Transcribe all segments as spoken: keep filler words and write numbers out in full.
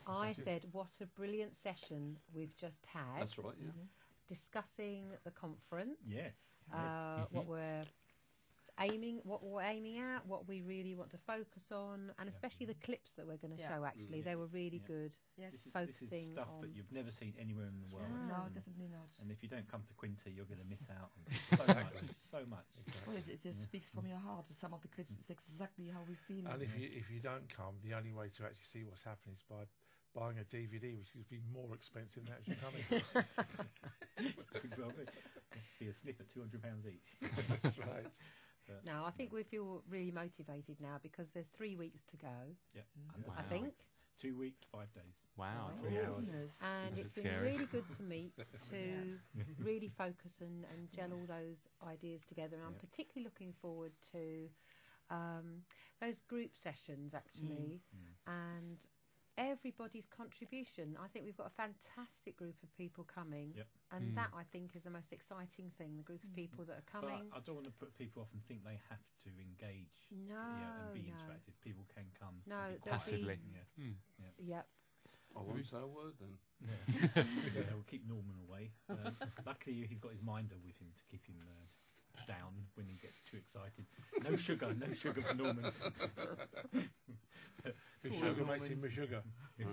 I said, what a brilliant session we've just had. That's right, yeah. Mm-hmm. Discussing the conference. Yes. Uh, Mm-hmm. What we're aiming, what we're aiming at, what we really want to focus on, and especially the clips that we're going to Yeah. show. Actually, Mm. they were really Yeah. good. Yes. This is, this Focusing is stuff on- that you've never seen anywhere in the world. No. No, definitely not. And if you don't come to Quinta, you're going to miss out on so much. So much. Well, it, it just Yeah. speaks from your heart. Some of the clips, it's exactly how we feel. And if you if you don't come, the only way to actually see what's happening is by buying a D V D, which is be more expensive than actually coming. Could well be. Be a slip at two hundred pounds each. That's right. But, No, I think we feel really motivated now because there's three weeks to go. yeah. Wow. I think. Two weeks, five days. Oh, Wow. Three yeah. hours. Goodness. And Is it it's been scary? really good to meet, to really focus and, and gel all those ideas together. And I'm Yeah. particularly looking forward to um, those group sessions, actually, Mm. and everybody's contribution. I think we've got a fantastic group of people coming. Yep. And Mm. that, I think, is the most exciting thing, the group of people that are But coming. I, I don't want to put people off and think they have to engage No, yeah, and be no. interactive. People can come No, and be they'll quiet. be- Passively. Yeah. Mm. Yep. Oh, Oh, Mm-hmm. um, won't say say a word then. Yeah. Yeah, we'll keep Norman away. Um, luckily, he's got his minder with him to keep him uh, down when he gets too excited. No sugar, no sugar for Norman. Meshuggah makes him Meshuggah.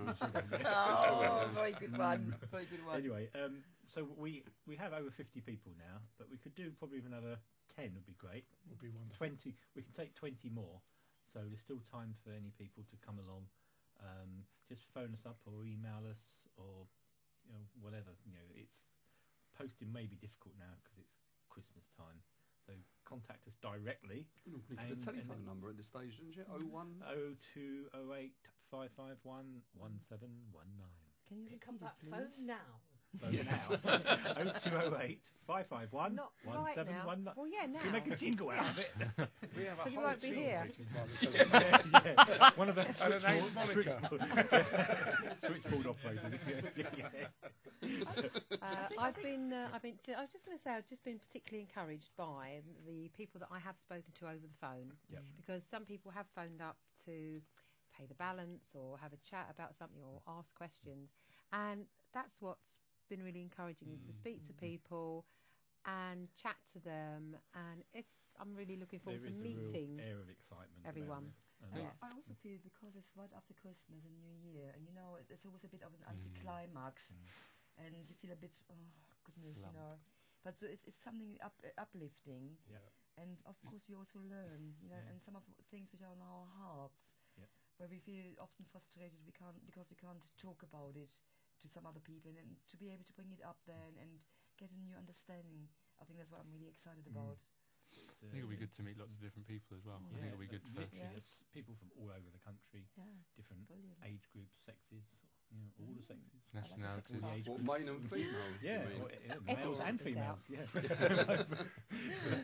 Oh, very good one. Very good one. Anyway, um, so we we have over fifty people now, but we could do probably another ten. Would be great. Would be wonderful. Twenty. We can take twenty more. So there's still time for any people to come along. Um, just phone us up or email us or you know whatever. You know, it's posting may be difficult now because it's Christmas time. So contact us directly. Need to And- put a telephone and- number at this stage, didn't you? Oh one. Oh two oh eight five five one one seven one nine. Can you Pick repeat up it, that please? phone now. Yes. Oh two oh eight five five one Not one right seven now. one nine. Well, yeah, now. Can you make a jingle out of it? We have a But you whole won't be team here. waiting by the telephone. Yes, yeah. One of the And an switchboard, harmonica. switchboard, switchboard operators. Yeah, yeah. Uh, I've been, uh, I've been. I was just going to say, I've just been particularly encouraged by the people that I have spoken to over the phone, Yep. because some people have phoned up to pay the balance or have a chat about something or ask questions, and that's what's been really encouraging is to speak to people and chat to them, and it's. I'm really looking forward There to is a real meeting. air of excitement. about everyone. it. And Yeah. that's- I also feel because it's right after Christmas and New Year, and you know, it- it's always a bit of an anticlimax, and you feel a bit, oh goodness, Slump. you know. But so it's, it's something up, uh, uplifting, Yeah. and of course we also learn, you know, Yeah. and some of the things which are on our hearts, Yeah. where we feel often frustrated we can't because we can't talk about it to some other people, and to be able to bring it up then and get a new understanding. I think that's what I'm really excited about. It's, I think it'll be good to meet lots of different people as well. I think it'll be good for. Literally, Yeah. there's people from all over the country, Yeah, different brilliant. age groups, sexes, you know, all the sexes. Nationalities. All the age What, groups. male and female? you Yeah, mean? or, yeah, males Everyone and is females. out. Yeah.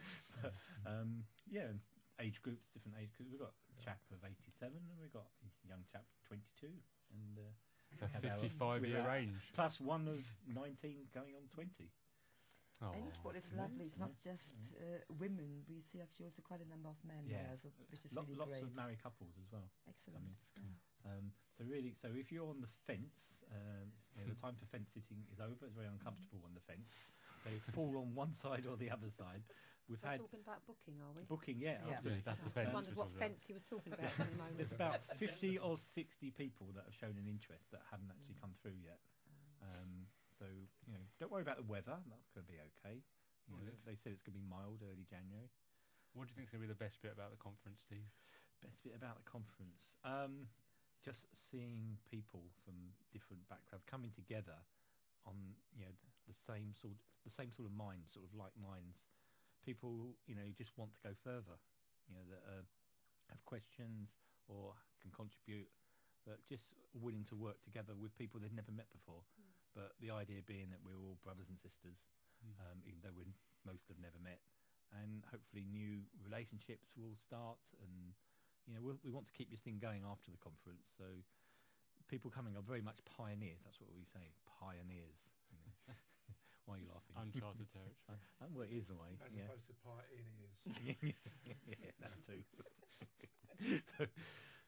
um, yeah, and age groups, different age groups. We've got a chap of eighty-seven, and we've got a young chap of twenty-two, and uh, It's a have our- fifty-five year with our- range. plus one of nineteen going on twenty. Oh. And what is lovely, it's not just uh, women. We see actually also quite a number of men Yeah, there, so, which is Lo- really lots great. of married couples as well. Excellent. I Yeah. Um, so really, so if you're on the fence, um, you know, the time for fence sitting is over. It's very uncomfortable on the fence. So fall on one side or the other side. We've We're had talking about booking, are we? booking, yeah. Yeah. absolutely. That's the I fence. wondered which what was, uh, fence he was talking about for a moment. There's about fifty or sixty people that have shown an interest that haven't actually come through yet. Um, so you know, don't worry about the weather. That's going to be okay. You know, Brilliant. they said it's going to be mild early January. What do you think is going to be the best bit about the conference, Steve? Best bit about the conference, um, just seeing people from different backgrounds coming together on you know the same sort, the same sort of minds, sort of like minds. People, you know, just want to go further. You know, that uh, have questions or can contribute, but just willing to work together with people they've never met before. Mm. But the idea being that we're all brothers and sisters, Mm. um, even though we most have never met, and hopefully new relationships will start. And you know, we'll, we want to keep this thing going after the conference. So people coming are very much pioneers. That's what we say, pioneers. You know. Why are you laughing? Uncharted territory. And well, it is a way. As Yeah. opposed to pioneers. yeah, that too. so,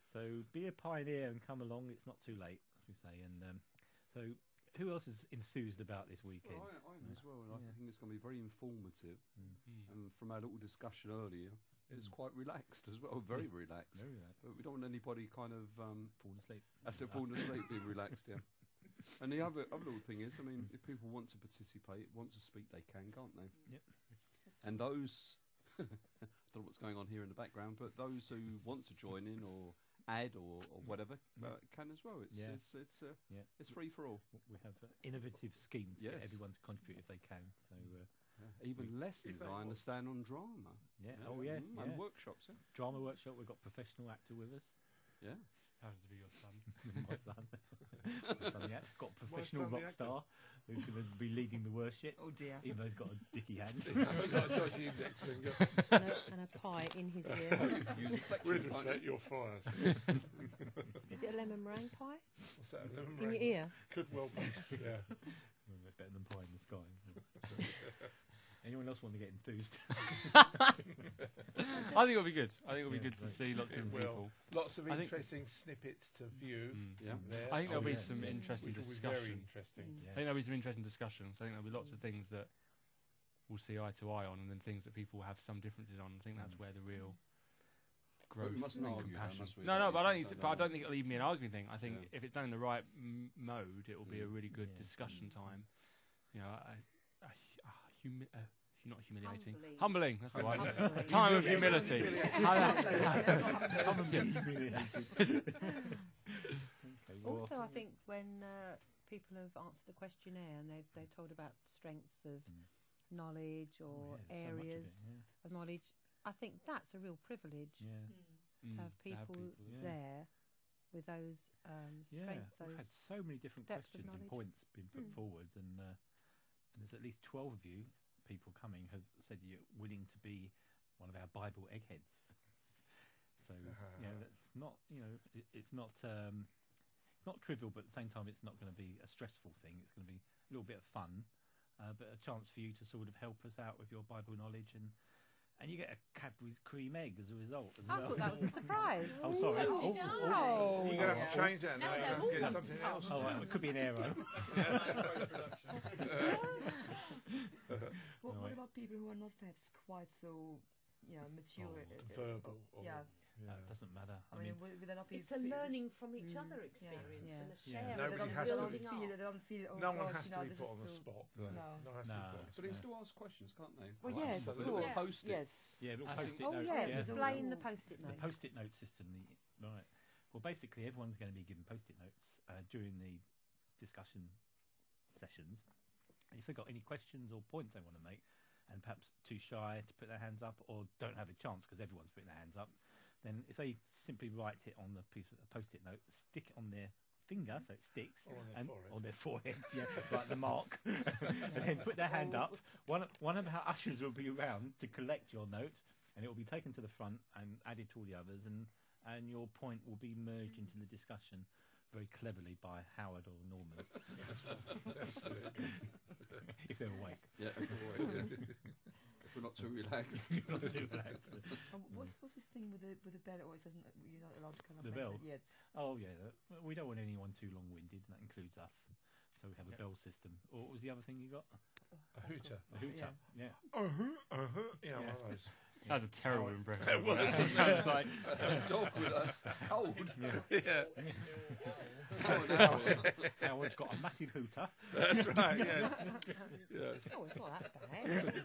So be a pioneer and come along. It's not too late, as we say. And um, so, who else is enthused about this weekend? Well, I, I am as well, and I Yeah. think it's going to be very informative. Mm. And from our little discussion earlier, it's quite relaxed as well, very relaxed. Very right. But we don't want anybody kind of um, Fall asleep. as it falling asleep being relaxed. Yeah. And the other other little thing is, I mean, if people want to participate, want to speak, they can, can't they? Yep. And those, I don't know what's going on here in the background, but those who want to join in or add or, or whatever uh, can as well. It's Yeah. it's it's uh, Yeah. it's free for all. We have uh, innovative schemes to get Yes. everyone to contribute if they can. So uh, Even lessons, they I want. understand, on drama. yeah. Oh yeah. Mm, yeah. And workshops. Yeah. Drama workshop. We've got professional actor with us. Yeah. Happens to be your son. My son. My son, yeah. Got a professional son the rock actor? star who's going to be leading the worship. Oh dear. Even though he's got a dicky hand. I've got a dodgy index finger. and, a, and a pie in his ear. Use With reflection, can't respect, you? you're fired. Is it a lemon meringue pie What's that? Lemon in your meringue? ear? Could well be. Yeah. Better than pie in the sky. Anyone else want to get enthused? I think it'll be good. I think it'll be Yeah, good to right. see lots It of will. people. Lots of I think- interesting snippets to view. Mm. Yeah. There. I think there'll Oh, be yeah, some yeah. interesting Which will be very discussion. interesting. Yeah. I think there'll be some interesting discussions. I think there'll be lots of things that we'll see eye to eye on, and then things that people have some differences on. I think that's Mm. where the real But growth we mustn't and argue, though, compassion. must we? No, no, Like but I you don't. said, Think, so but I don't- don't think it'll even be an arguing thing. I think Yeah. if it's done in the right m- mode, it will be a Mm. really good Yeah. discussion time. You know, a, a, a humi- a, not humiliating, Humbling. humbling. That's the one. Humbling. A time of humility. Come and be humiliated. Okay, well, Also, I think when uh, people have answered the questionnaire and they've they've told about strengths of Mm. knowledge oh, or yeah, there's so much of areas it, yeah. of knowledge, I think that's a real privilege Yeah. Mm, to have people, yeah. there with those um, Yeah, strengths. we've Those had so many different depth of questions and knowledge. points being put Mm. forward, and, uh, and there's at least twelve of you people coming have said you're willing to be one of our Bible eggheads. So you know that's not you know it, it's not um, it's not trivial, but at the same time it's not going to be a stressful thing. It's going to be a little bit of fun, uh, but a chance for you to sort of help us out with your Bible knowledge, and and you get a Cadbury's cream egg as a result as I well. thought that was a surprise. Oh, sorry. So Oh, did oh, I. Oh, You're going to yeah. have to change that Now now. they're and all Get come something to else. Oh, right, it could be an arrow. What, what Right. about people who are not perhaps quite so, you know, mature? Oh, uh, uh, Verbal. Or, yeah. yeah. That doesn't matter. I mean, will, will they not be It's a fe- learning from each Mm, other yeah. experience Yeah. and a Yeah. sharing Nobody and has to building feel, up. they don't feel, oh no one gosh, has you to know, be this put is on the too- spot. No. No. No one has to No. be put on the But they can spot. still ask questions, can't they? Well, Oh, yes, of absolutely. course. Little post-it. Yes. Yeah, little I think- post-it oh notes. yeah, yeah. explain the Ooh. post-it The note. post-it note system. The, right. Well, basically, everyone's going to be given post-it notes uh, during the discussion sessions. And if they've got any questions or points they want to make, and perhaps too shy to put their hands up, or don't have a chance because everyone's putting their hands up, then if they simply write it on the piece of a post-it note, stick it on their finger so it sticks, Or on their and forehead. on their forehead, yeah, like the mark, and then put their hand up. One one of our ushers will be around to collect your note, and it will be taken to the front and added to all the others, and and your point will be merged into the discussion very cleverly by Howard or Norman, Absolutely. if they're awake. Yeah. If we're not too relaxed. Not too relaxed. Um, what's what's this thing with the with the bell? Or it doesn't you're not allowed to kind of The mention bell? it yet. Oh yeah, that- we don't want anyone too long-winded, and that includes us. So we have a Yep. bell system. Or what was the other thing you got? A hooter. A hooter. Yeah. Uh-huh, uh-huh. Yeah, Yeah. one of those. That's a terrible impression. It was. It sounds like A dog with a cold. Yeah, Oh, no. Howard's got a massive hooter. that's right, yes. Yes. Oh, it's not that bad.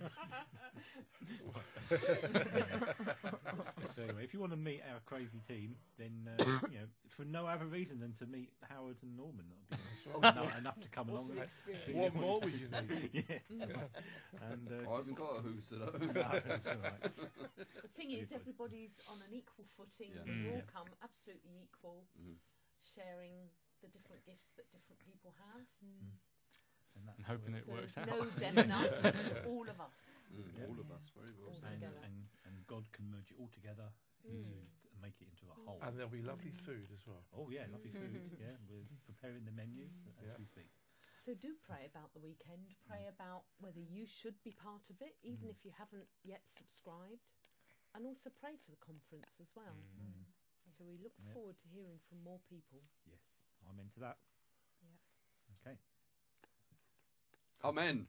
So anyway, if you want to meet our crazy team, then uh, you know, for no other reason than to meet Howard and Norman, that'll be enough, enough to come along. What's an and- experience? What more would you need? yeah. And uh, I haven't got a hooter though. no, that's all right. The thing is, everybody's on an equal footing. Yeah. We all Mm. come absolutely equal, Mhm. sharing the different gifts that different people have. And, that's And hoping all it So works it's out. no them and us, it's all of us. Mm, Yeah. All of us, very well All said. and, together. and, and God can merge it all together Mm. to, to make it into a whole. And there'll be lovely food as well. Oh yeah, lovely food. Yeah, we're preparing the menu as Yeah. we speak. So do pray about the weekend. Pray about whether you should be part of it, even if you haven't yet subscribed, and also pray for the conference as well. Mm. So we look Yeah. forward to hearing from more people. Yes, I'm into that. Yeah. Okay. Amen.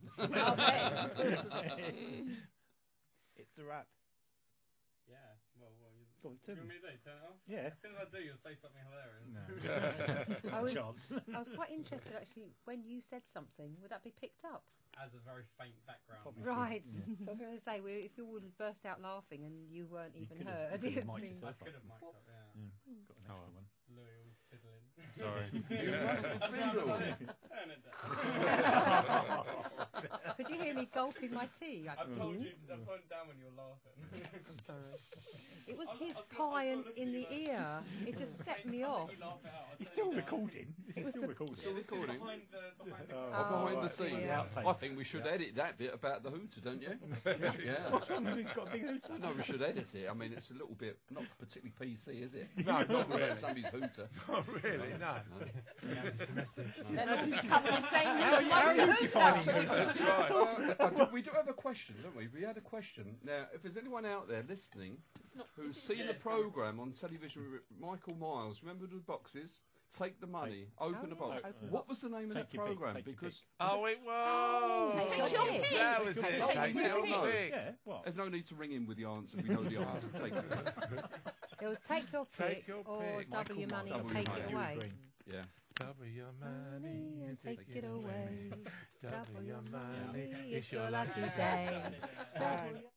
It's a wrap. Yeah. Well, well you, Go on, you turn want them. me to do? Turn it off? Yeah. As soon as I do, you'll say something hilarious. No. I was, Chance. I was quite interested actually when you said something. Would that be picked up? As a very faint background. Probably. Right. Yeah. So I was going to say, we, if you would have burst out laughing and you weren't You even could've- heard, you could've it mic'd mean- I yourself could have up. mic'd up, yeah. Yeah. Got an Oh, extra well. one. Louis was fiddling. Sorry. Turn it down. Could you hear me gulping my tea? Like, I've told mm. you, I put it down when you were laughing. I'm sorry. It was I- his I was gonna- I pie saw in, look at in you the like- ear. It just set me I'll off. let you laugh it out. I'll It's turn still you down. recording. This It is was still the- recording. Yeah, this recording. is behind the, behind the Oh, camera. Oh, Behind the dear. scenes. Outtake. I think we should Yeah. edit that bit about the hooter, don't you? Yeah. What's wrong with He's got a big hooter? No, we should edit it. I mean, it's a little bit not particularly P C, is it? No, not Talking really. about somebody's hooter. Not really, no. Then all come the same How- as how are you Mike defining Hooter. hooter? Uh, I do- we do have a question, don't we? We had a question. Now, if there's anyone out there listening It's not. who's this is- seen yeah, the it's done. programme on television with Michael Miles, remember the boxes? Take the money, open Oh, the yeah. box. Open What was the name Take of that your pick, programme? take your Because Oh, it was. Take your pick. That was Take it. your Take pick. your No. pick. Yeah, what? there's no need to ring in with the answer. We know the answer. Take it. It was take your Take pick your or pick. double your money Michael and Miles. take it Double away. Green. Yeah. Double your money and Take it away. Double your money. It's your lucky day. Double your